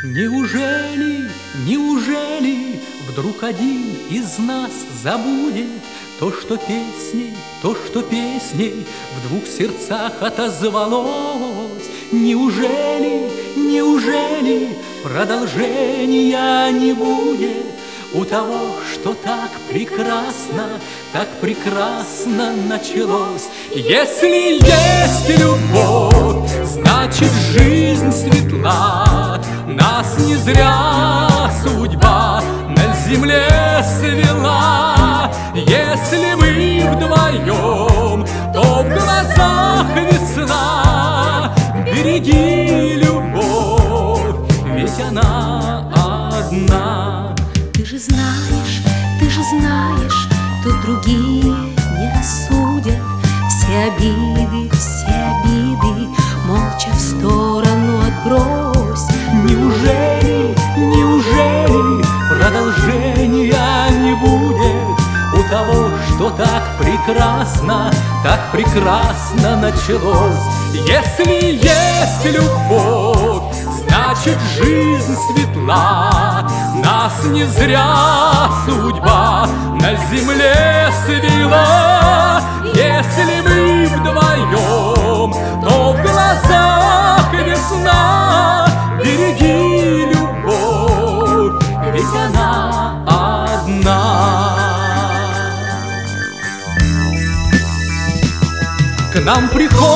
Неужели вдруг один из нас забудет то, что песней в двух сердцах отозвалось? Неужели продолжения не будет у того, что так прекрасно началось? Если есть любовь, значит жизнь светла. Нас не зря судьба на земле свела. Если мы вдвоем, то в глазах весна. Береги любовь, ведь она одна. Ты же знаешь, тут другие не осудят. Все обиды молча в сторону отбрось. Неужели продолжения не будет у того, что так прекрасно началось? Если есть любовь, значит жизнь светла. Нас не зря судьба на земле свела. Если мы вдвоем, то в глазах весна. Береги любовь, ведь она одна. К нам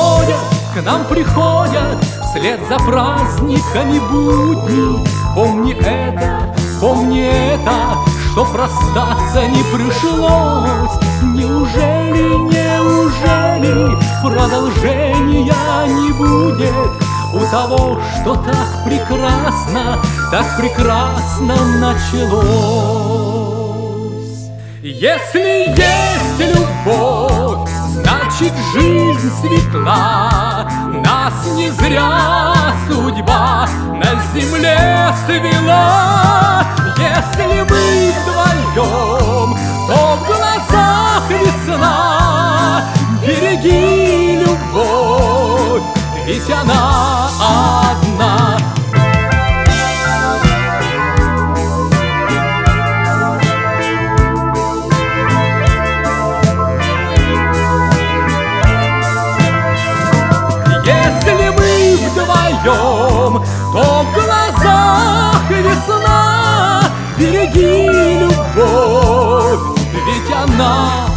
приходят вслед за праздниками будни. Помни это, что простаться не пришлось. Неужели продолжения не будет у того, что так прекрасно началось? Если есть любовь, значит жизнь светла. Нас не зря судьба на земле свела. Если мы вдвоем, то в глазах весна. Береги любовь, ведь она одна. Если мы вдвоем, то в глазах весна. Береги любовь, ведь она